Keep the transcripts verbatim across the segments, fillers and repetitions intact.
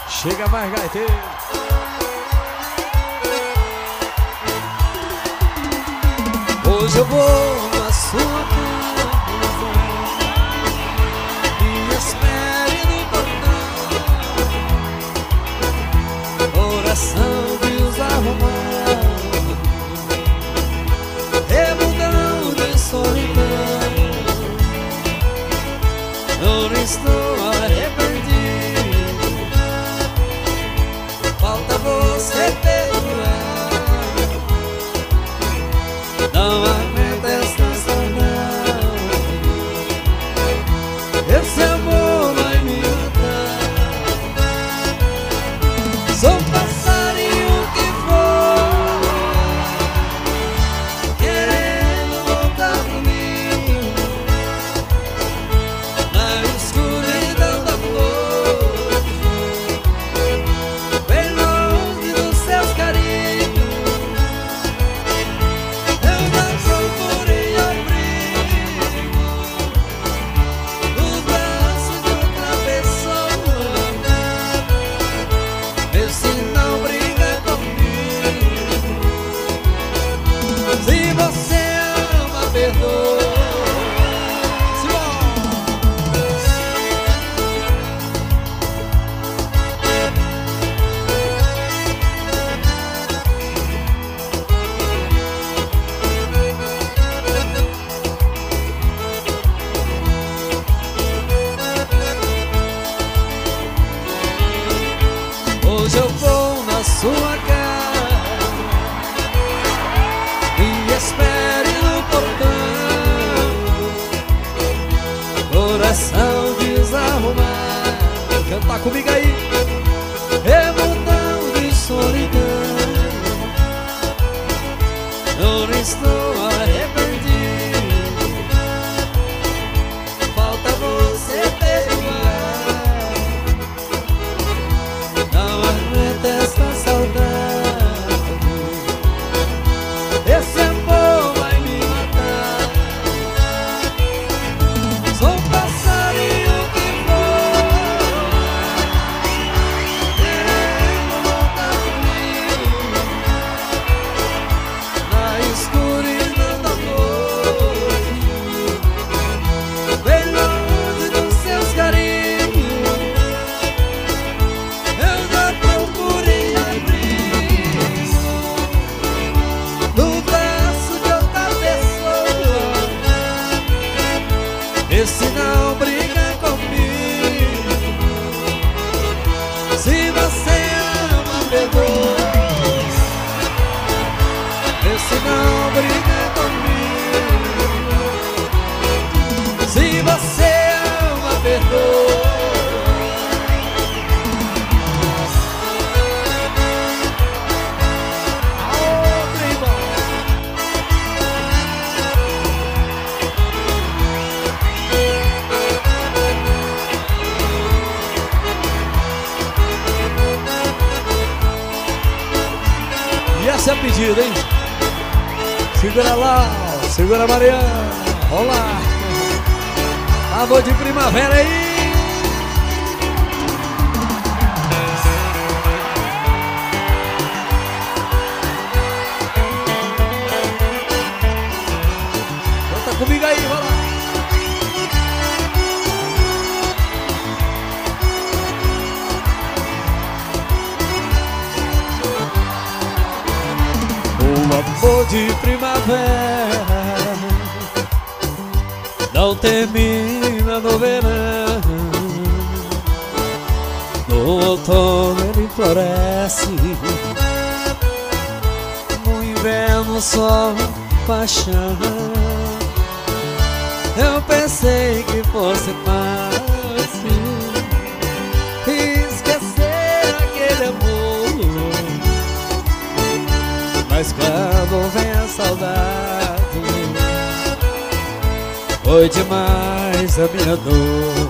Chega mais, gaiteiro. Hoje eu vou na sua casa, me espere no portão, coração desarrumado, remudão de solidão. Eu não estou arrependido, falta você perdoar. Não aguento essa saudade, esse amor vai me matar. Sou um passarinho que voa, querendo voltar pro ninho, na escuridão da noite, bem longe dos seus carinhos. Hoje eu vou na sua casa, me espere no portão, coração desarrumado. Canta comigo aí. Remudão de solidão. Eu não estou arrependido, falta você perdoar. Não aguento essa saudade, esse amor vai me matar. Sou um passarinho que voa, querendo voltar comigo, na escuridão da noite, bem longe dos seus carinhos. Eu já procurei abrigo no braço de outra pessoa, esse não briga comigo. Se você ama, perdoa, esse não briga comigo. Se você ama, perdoa. E essa é a pedida, hein? Segura lá, segura Mariana. Olá. Amor de primavera aí. Canta comigo aí, vai lá. O amor de primavera não termina no verão, no outono ele floresce, no inverno só paixão. Eu pensei que fosse fácil esquecer aquele amor, mas quando vem a saudade, foi demais a minha dor.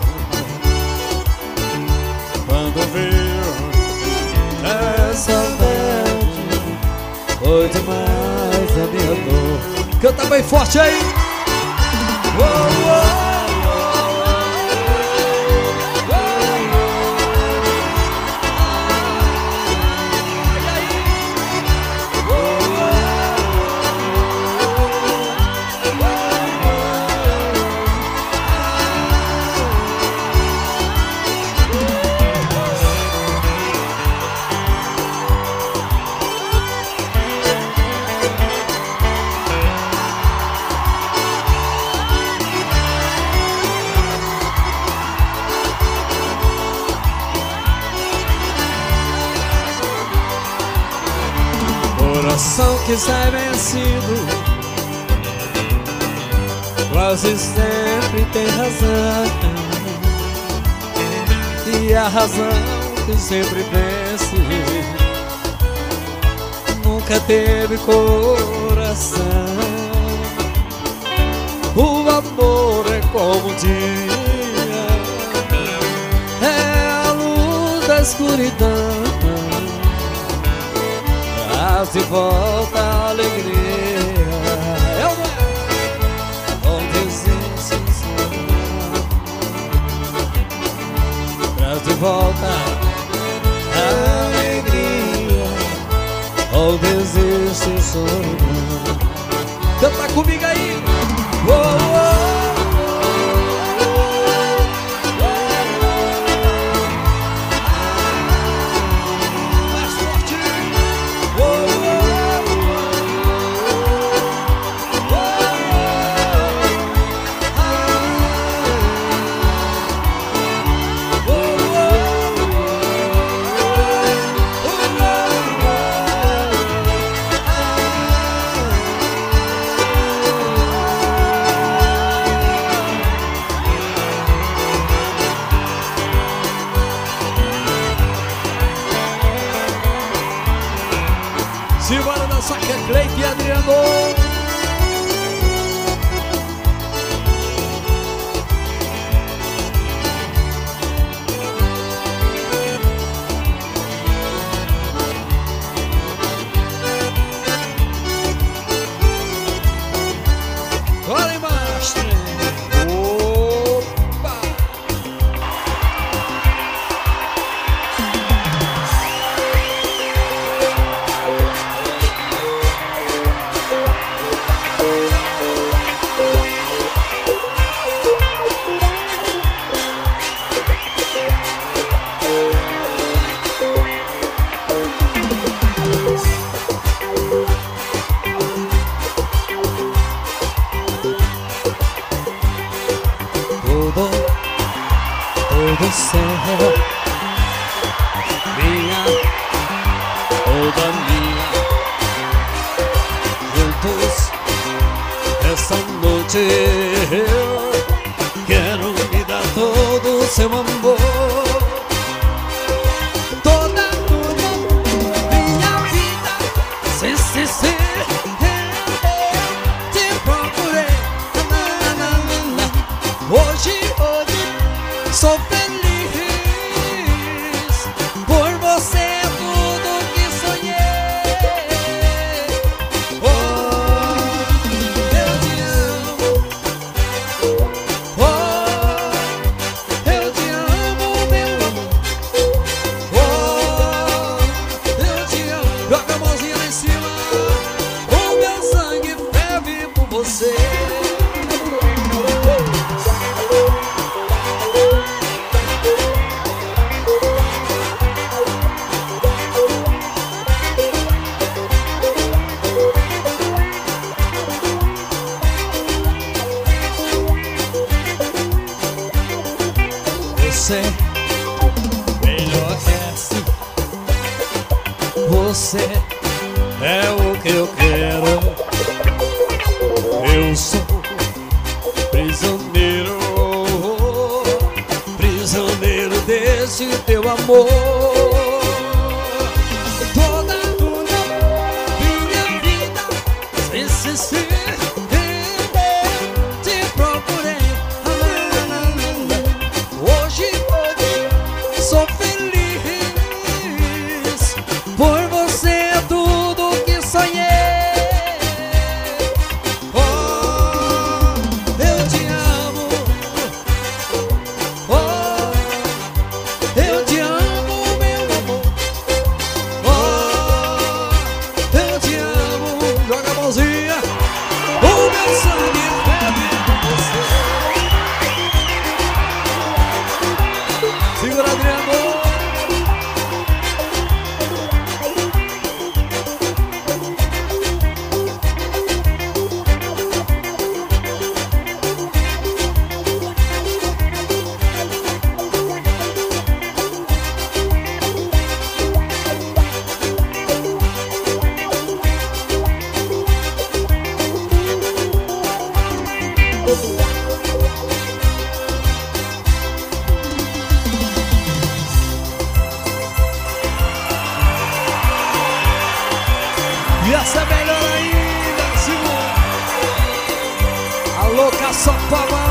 Quando veio a saudade, foi demais a minha dor. Canta bem forte aí. Oh, oh, oh, oh, oh, oh. coração que sai vencido quase sempre tem razão, e a razão que sempre vence nunca teve coração. O amor é como o dia, é a luz da escuridão, traz de volta a alegria. É o onde existe solidão, traz de volta a alegria. Onde existe solidão. Canta comigo aí. Oh, oh, mais forte. Oh, oh, oh, simbora dançar que é Cleide e Adriano. Olha embaixo. Opa! Todo, todo céu, minha, toda minha, juntos essa noite eu quero me dar todo o seu amor. Toda, toda minha vida, sim, sim, sim, eu te procurei. Hoje, hoje, sou feliz, por você é tudo que sonhei. Oh, eu te amo. Oh, eu te amo, meu amor. Oh, eu te amo. Joga a mãozinha lá em cima. O meu sangue ferve por você. Você me enlouquece, você é o que eu quero. Eu sou prisioneiro, prisioneiro desse teu amor. Toda, toda minha vida, sim, sim, sim, te procurei. Hoje, hoje, sou feliz, por você é tudo que sonhei. Oh, eu te amo. Oh, eu te amo, meu essa é melhor ainda, Simone. Alô, Caçapava.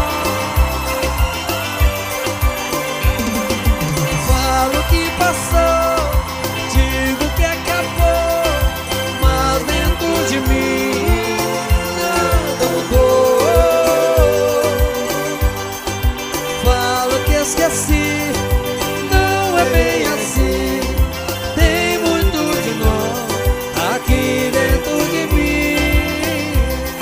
Falo que passou, digo que acabou, mas dentro de mim nada mudou. Falo que esqueci, não é bem assim. Tem muito de nós aqui dentro de mim.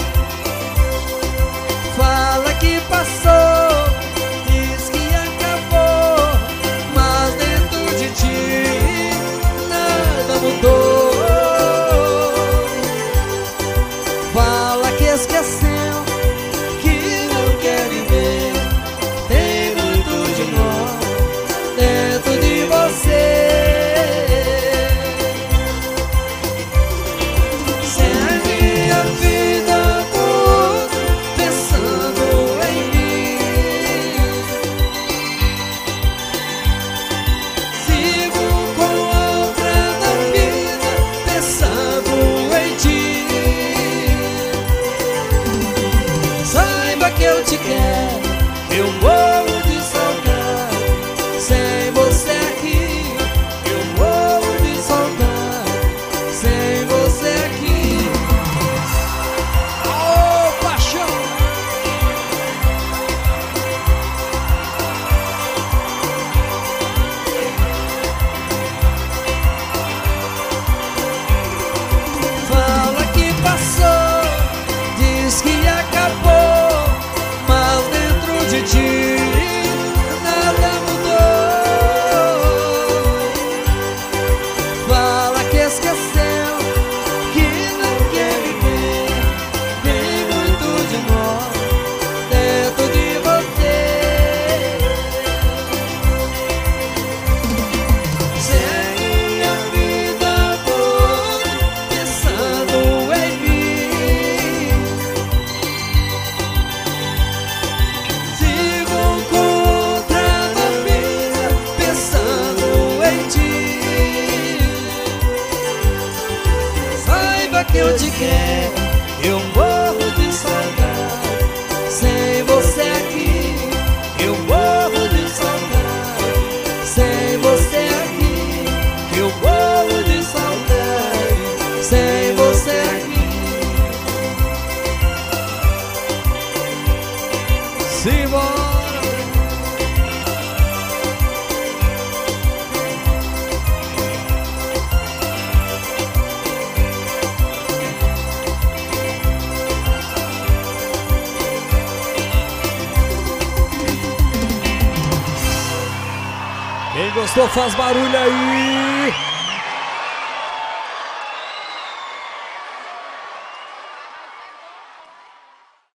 Fala que passou, diz que acabou, mas dentro de ti nada mudou. Fala que esqueceu, que não quer viver. Tem muito de nós dentro de você. Se a minha vida for pensando em mim, sigo com outra da vida pensando em ti. Saiba que eu te quero, eu morro de saudade. Sem você aqui, eu morro de saudade. Sem você aqui. Ô, paixão. Fala que passou, diz que acabou, mas dentro de ti nada mudou. Fala que esqueceu, que não quer viver. Tem muito de nós dentro de você. Se a minha vida for pensando em mim, sigo com outra da vida pensando em ti. Saiba que eu te quero, eu morro de saudade. Sem você aqui, eu morro de saudade. Sem você aqui, eu morro de saudade. Sem você aqui. Simbora. Quem gostou faz barulho aí.